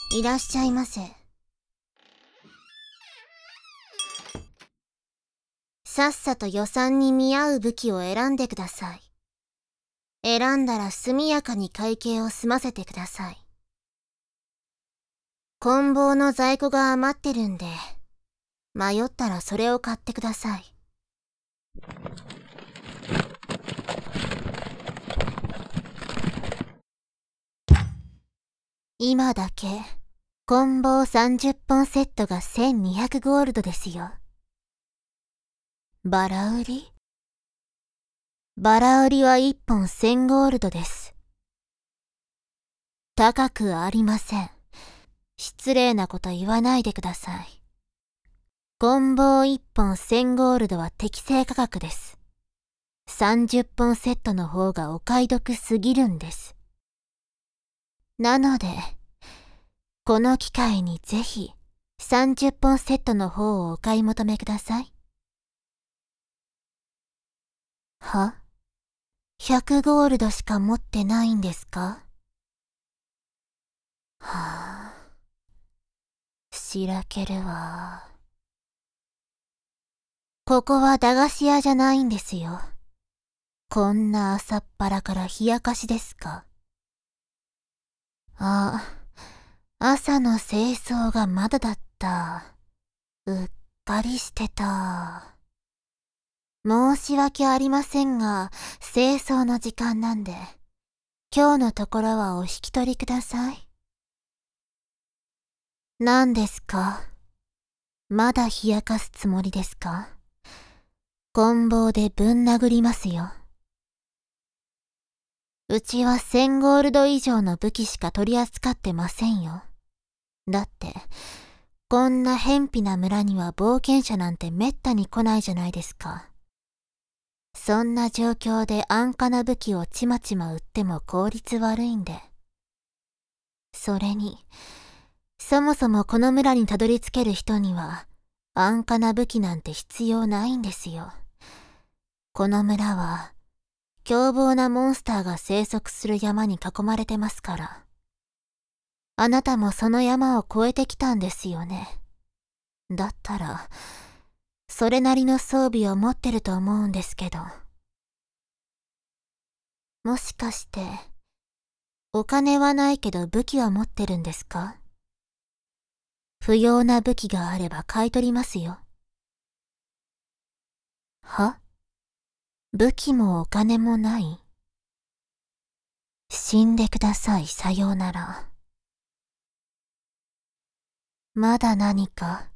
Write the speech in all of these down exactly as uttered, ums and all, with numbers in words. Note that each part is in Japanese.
いらっしゃいませ。さっさと予算に見合う武器を選んでください。選んだら速やかに会計を済ませてください。棍棒の在庫が余ってるんで、迷ったらそれを買ってください。今だけ、棍棒さんじゅっぽんセットがせんにひゃくゴールドですよ。バラ売り？バラ売りはいっぽんせんゴールドです。高くありません。失礼なこと言わないでください。棍棒いっぽんせんゴールドは適正価格です。さんじゅっぽんセットの方がお買い得すぎるんです。なので、この機会にぜひさんじゅっぽんセットの方をお買い求めください。は？ ひゃく ゴールドしか持ってないんですか？はあ、しらけるわ。ここは駄菓子屋じゃないんですよ。こんな朝っぱらから冷やかしですか？あ、朝の清掃がまだだった。うっかりしてた。申し訳ありませんが、清掃の時間なんで、今日のところはお引き取りください。何ですか？まだ冷やかすつもりですか？棍棒でぶん殴りますよ。うちはせんゴールド以上の武器しか取り扱ってませんよ。だって、こんな偏僻な村には冒険者なんてめったに来ないじゃないですか。そんな状況で安価な武器をちまちま売っても効率悪いんで。それに、そもそもこの村にたどり着ける人には、安価な武器なんて必要ないんですよ。この村は、凶暴なモンスターが生息する山に囲まれてますから。あなたもその山を越えてきたんですよね。だったら、それなりの装備を持ってると思うんですけど。もしかして、お金はないけど武器は持ってるんですか？不要な武器があれば買い取りますよ。は？武器もお金もない？死んでください、さようなら。まだ何か？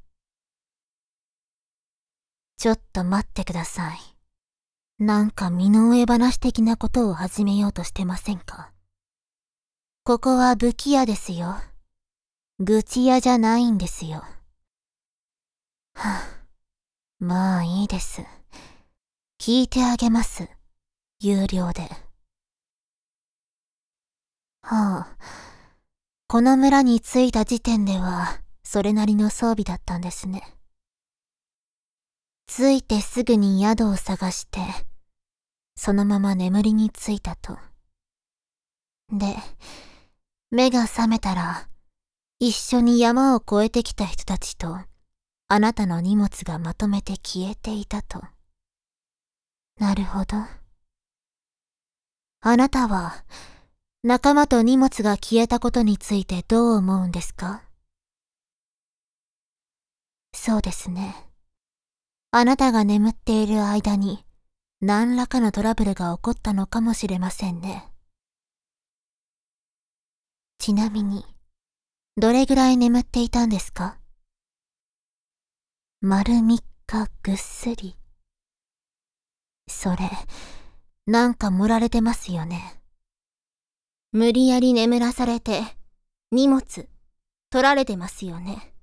ちょっと待ってください。なんか身の上話的なことを始めようとしてませんか？ここは武器屋ですよ。愚痴屋じゃないんですよ。はあ、まあいいです。聞いてあげます。有料で。はあ、この村に着いた時点では、それなりの装備だったんですね。着いてすぐに宿を探して、そのまま眠りについたと。で、目が覚めたら、一緒に山を越えてきた人たちと、あなたの荷物がまとめて消えていたと。なるほど。あなたは、仲間と荷物が消えたことについてどう思うんですか？そうですね。あなたが眠っている間に、何らかのトラブルが起こったのかもしれませんね。ちなみに、どれぐらい眠っていたんですか？丸三日ぐっすり。それ、なんか盛られてますよね。無理やり眠らされて、荷物、取られてますよね。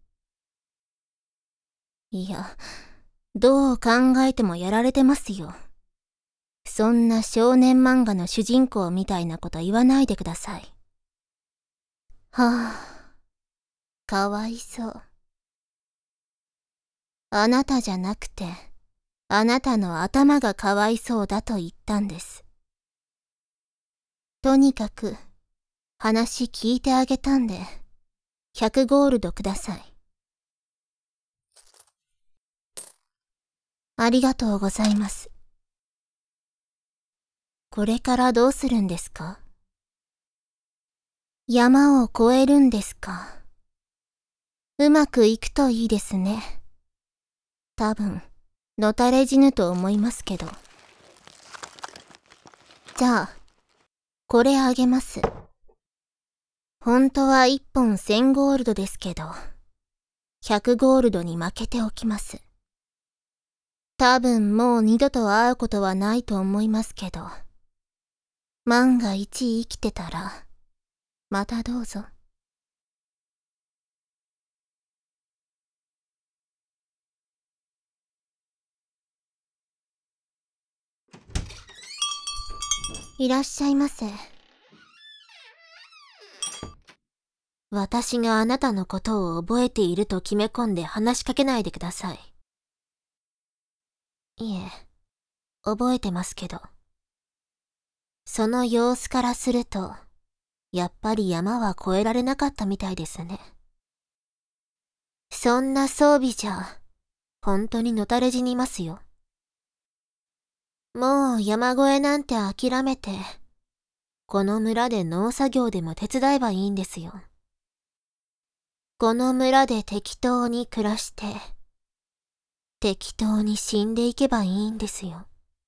いや、どう考えてもやられてますよ。そんな少年漫画の主人公みたいなこと言わないでください。はあ、かわいそう。あなたじゃなくて、あなたの頭がかわいそうだと言ったんです。とにかく、話聞いてあげたんで、 ひゃくゴールドください。ありがとうございます。これからどうするんですか？山を越えるんですか？うまくいくといいですね。多分、のたれ死ぬと思いますけど。じゃあ、これあげます。本当はいっぽんせんゴールドですけど、ひゃくゴールドに負けておきます。多分もう二度と会うことはないと思いますけど、万が一生きてたら、またどうぞ。いらっしゃいませ。私があなたのことを覚えていると決め込んで話しかけないでください。いえ、覚えてますけど。その様子からすると、やっぱり山は越えられなかったみたいですね。そんな装備じゃ、本当にのたれ死にますよ。もう山越えなんて諦めて、この村で農作業でも手伝えばいいんですよ。この村で適当に暮らして、適当に死んでいけばいいんですよ。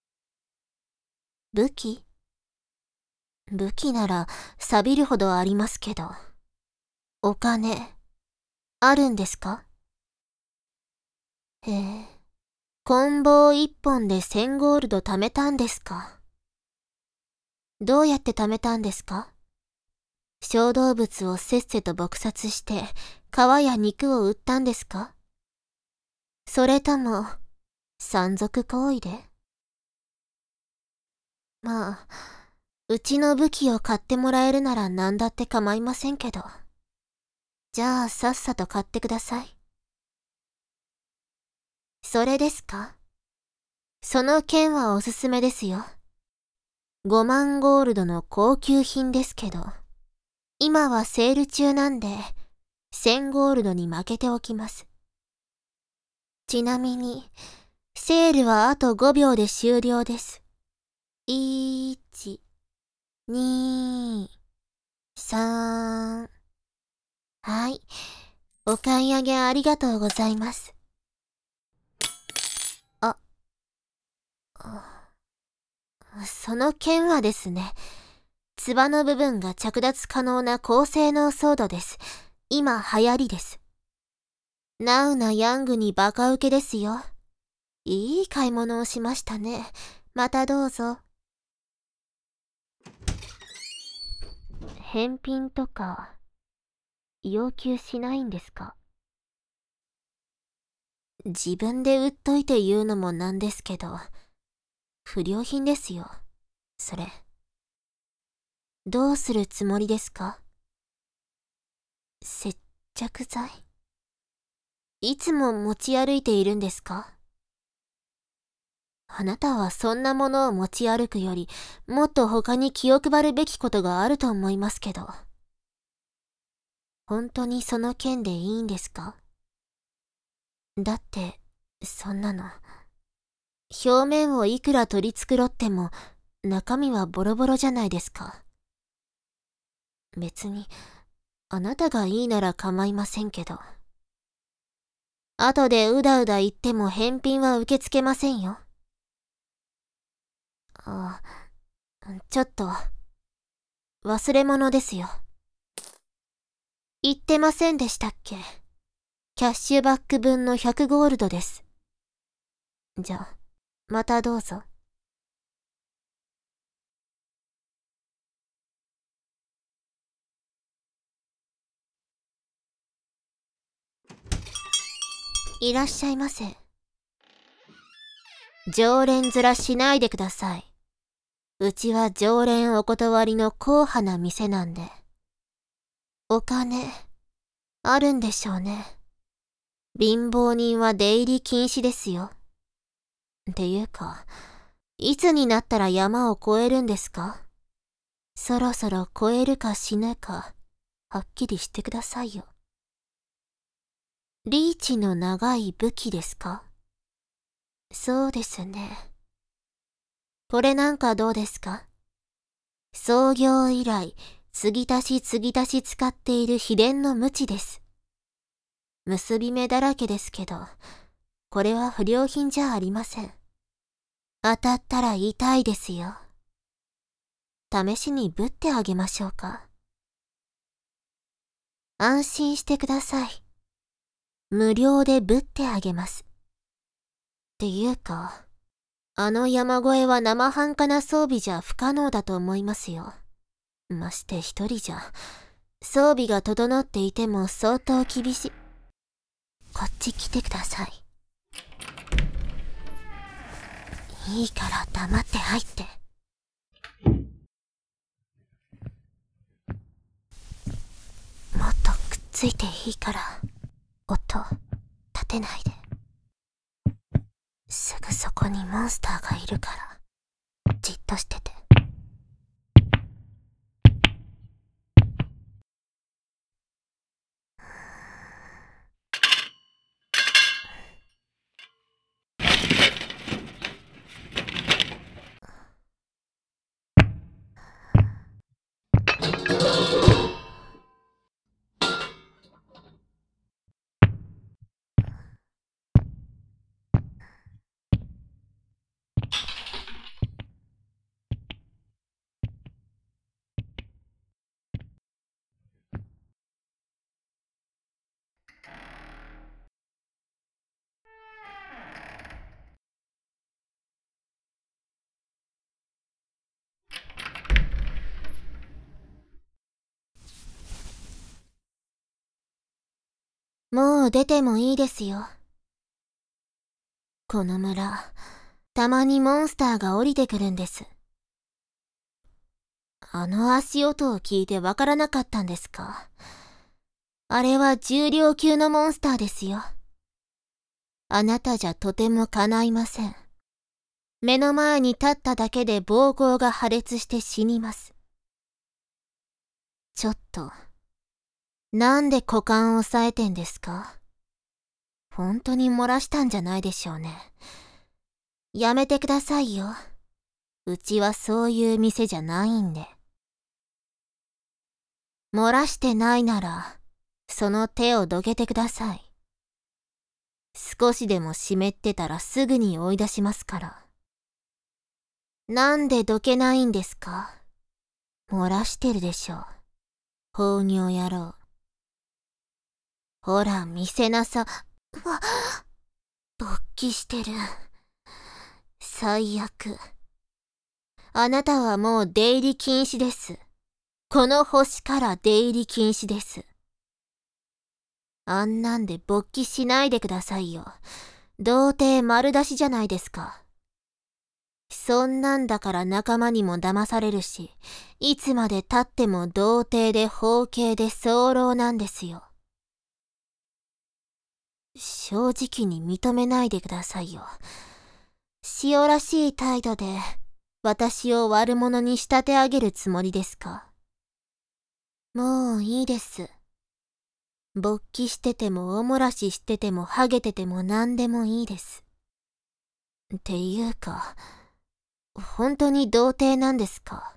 武器？武器なら錆びるほどありますけど。お金、あるんですか？へえ、棍棒一本でせんゴールド貯めたんですか？どうやって貯めたんですか？小動物をせっせと撲殺して、皮や肉を売ったんですか？それとも、山賊行為で？まあ、うちの武器を買ってもらえるなら何だって構いませんけど。じゃあさっさと買ってください。それですか？その剣はおすすめですよ。ごまんゴールドの高級品ですけど、今はセール中なんで、せんゴールドに負けておきます。ちなみに、セールはあとごびょうで終了です。いち、に、さん。はい。お買い上げありがとうございます。あ、その剣はですね、つばの部分が着脱可能な高性能ソードです。今流行りです。ナウなヤングにバカウケですよ。いい買い物をしましたね。またどうぞ。返品とか、要求しないんですか？自分で売っといて言うのもなんですけど、不良品ですよ、それ。どうするつもりですか？接着剤？いつも持ち歩いているんですか？あなたはそんなものを持ち歩くより、もっと他に気を配るべきことがあると思いますけど。本当にその件でいいんですか？だって、そんなの。表面をいくら取り繕っても、中身はボロボロじゃないですか。別に、あなたがいいなら構いませんけど。後でうだうだ言っても返品は受け付けませんよ。あ、ちょっと、忘れ物ですよ。言ってませんでしたっけ？キャッシュバック分のひゃくゴールドです。じゃあ、またどうぞ。いらっしゃいませ。常連面しないでください。うちは常連お断りの硬派な店なんで。お金、あるんでしょうね。貧乏人は出入り禁止ですよ。っていうか、いつになったら山を越えるんですか？そろそろ越えるか死ぬか、はっきりしてくださいよ。 リーチの長い武器ですか？そうですね。これなんかどうですか？創業以来、継ぎ足し継ぎ足し使っている秘伝の鞭です。結び目だらけですけど、これは不良品じゃありません。当たったら痛いですよ。試しにぶってあげましょうか。安心してください。無料でぶってあげます。っていうか、あの山越えは生半可な装備じゃ不可能だと思いますよ。まして一人じゃ、装備が整っていても相当厳しい。こっち来てください。いいから黙って入って。もっとくっついていいから、音立てないで。すぐそこにモンスターがいるから、じっとしてて。もう出てもいいですよ。この村、たまにモンスターが降りてくるんです。あの足音を聞いてわからなかったんですか？あれは重量級のモンスターですよ。あなたじゃとても叶いません。目の前に立っただけで膀胱が破裂して死にます。ちょっと、なんで股間を押さえてんですか？本当に漏らしたんじゃないでしょうね。やめてくださいよ。うちはそういう店じゃないんで。漏らしてないなら、その手をどけてください。少しでも湿ってたらすぐに追い出しますから。なんでどけないんですか？漏らしてるでしょ。放尿野郎。ほら、見せなさ。うわ、勃起してる。最悪。あなたはもう出入り禁止です。この星から出入り禁止です。あんなんで勃起しないでくださいよ。童貞丸出しじゃないですか。そんなんだから仲間にも騙されるし、いつまで経っても童貞で包茎で早漏なんですよ。正直に認めないでくださいよ。塩らしい態度で私を悪者に仕立て上げるつもりですか？もういいです。勃起しててもおもらししててもハゲてても何でもいいです。っていうか、本当に童貞なんですか？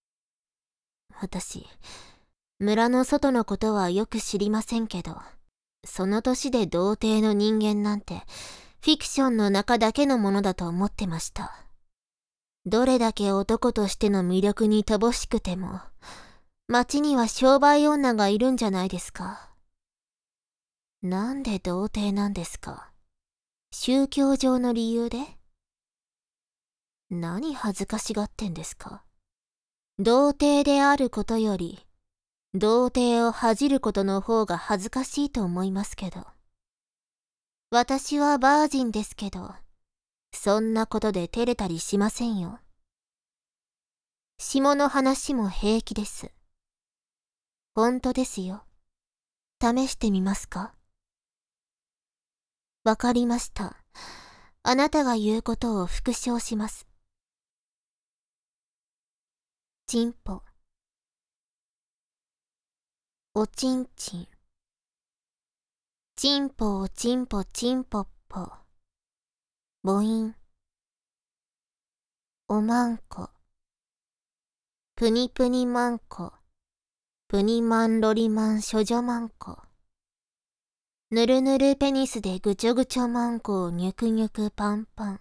私、村の外のことはよく知りませんけど、その年で童貞の人間なんて、フィクションの中だけのものだと思ってました。どれだけ男としての魅力に乏しくても、町には商売女がいるんじゃないですか。なんで童貞なんですか？宗教上の理由で？何恥ずかしがってんですか？童貞であることより、童貞を恥じることの方が恥ずかしいと思いますけど。私はバージンですけど、そんなことで照れたりしませんよ。下の話も平気です。本当ですよ。試してみますか？わかりました。あなたが言うことを復唱します。チンポ。おちんちん。 チンポーチンポチンポッポ。母音。おまんこ。プニプニマンコ。プニマンロリマン処女マンコ。ぬるぬるペニスでぐちょぐちょマンコをニュクニュクパンパン。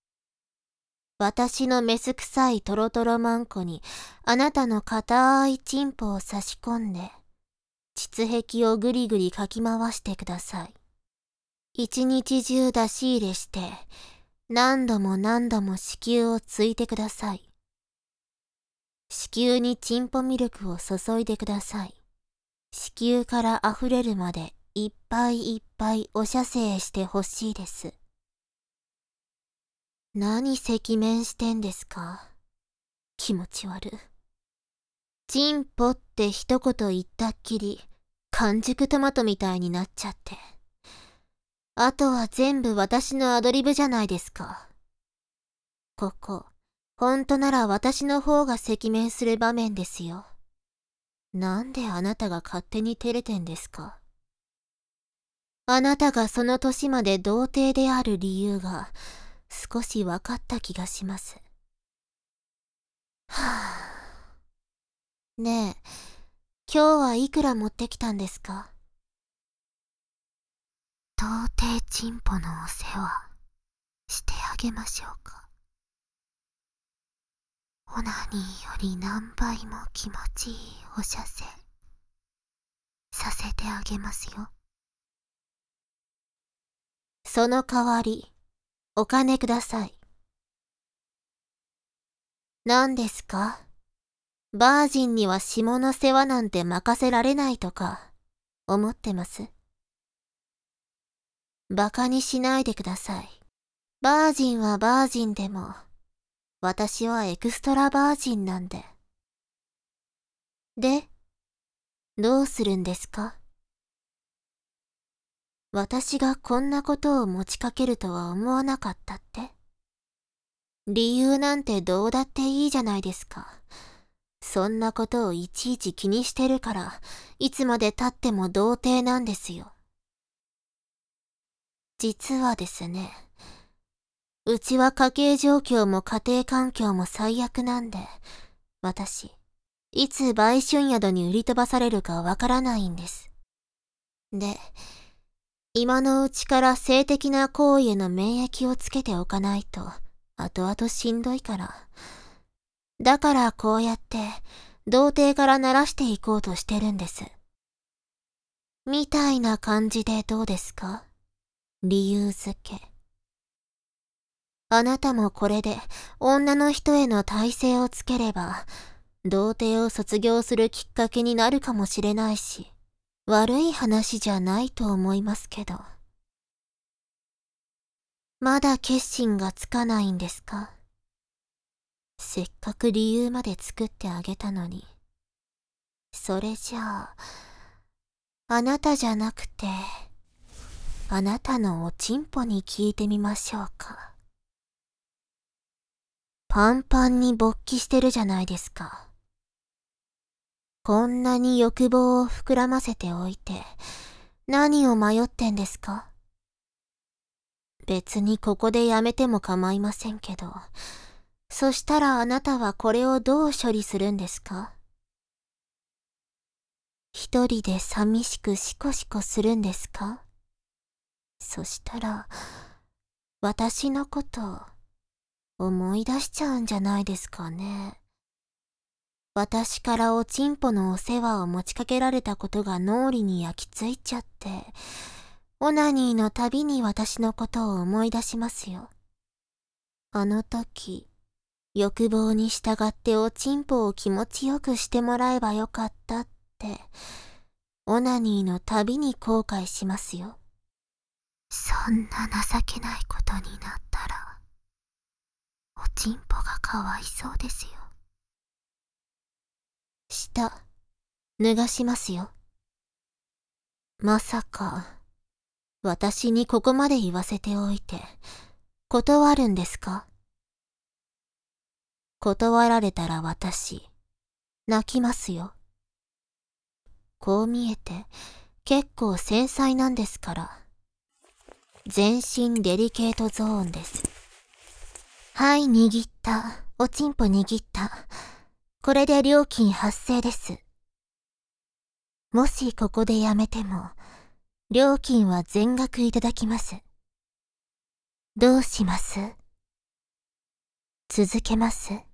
私のメス臭いトロトロマンコにあなたの硬いチンポを差し込んで、膣壁をぐりぐりかき回してください。一日中出し入れして、何度も何度も子宮をついてください。子宮にチンポミルクを注いでください。子宮から溢れるまでいっぱいいっぱいお射精してほしいです。何赤面してんですか？気持ち悪。チンポって一言言ったっきり、完熟トマトみたいになっちゃって。あとは全部私のアドリブじゃないですか。ここ、ほんとなら私の方が赤面する場面ですよ。なんであなたが勝手に照れてんですか？あなたがその年まで童貞である理由が少し分かった気がします。はぁ。ねえ、今日はいくら持ってきたんですか？童貞チンポのお世話してあげましょうか。オナニーより何倍も気持ちいいお射精させてあげますよ。その代わり、お金ください。何ですか？バージンには下の世話なんて任せられないとか、思ってます？バカにしないでください。バージンはバージンでも、私はエクストラバージンなんで。で、どうするんですか？私がこんなことを持ちかけるとは思わなかったって？理由なんてどうだっていいじゃないですか。そんなことをいちいち気にしてるから、いつまで経っても童貞なんですよ。実はですね、うちは家計状況も家庭環境も最悪なんで、私、いつ売春宿に売り飛ばされるかわからないんです。で、今のうちから性的な行為への免疫をつけておかないと、後々しんどいから。だからこうやって、童貞から慣らしていこうとしてるんです。みたいな感じでどうですか？理由付け。あなたもこれで女の人への耐性をつければ、童貞を卒業するきっかけになるかもしれないし、悪い話じゃないと思いますけど。まだ決心がつかないんですか？せっかく理由まで作ってあげたのに。それじゃあ、あなたじゃなくて、あなたのおちんぽに聞いてみましょうか。パンパンに勃起してるじゃないですか。こんなに欲望を膨らませておいて、何を迷ってんですか？別にここでやめても構いませんけど、そしたらあなたはこれをどう処理するんですか？一人で寂しくシコシコするんですか？そしたら、私のこと思い出しちゃうんじゃないですかね。私からおちんぽのお世話を持ちかけられたことが脳裏に焼き付いちゃって、オナニーのたびに私のことを思い出しますよ。あの時、欲望に従っておちんぽを気持ちよくしてもらえばよかったって、オナニーのたびに後悔しますよ。そんな情けないことになったら、おちんぽがかわいそうですよ。下、脱がしますよ。まさか、私にここまで言わせておいて、断るんですか？断られたら私、泣きますよ。こう見えて、 結構繊細なんですから。全身デリケートゾーンです。はい、握った。おちんぽ握った。これで料金発生です。もしここでやめても、料金は全額いただきます。どうします？続けます？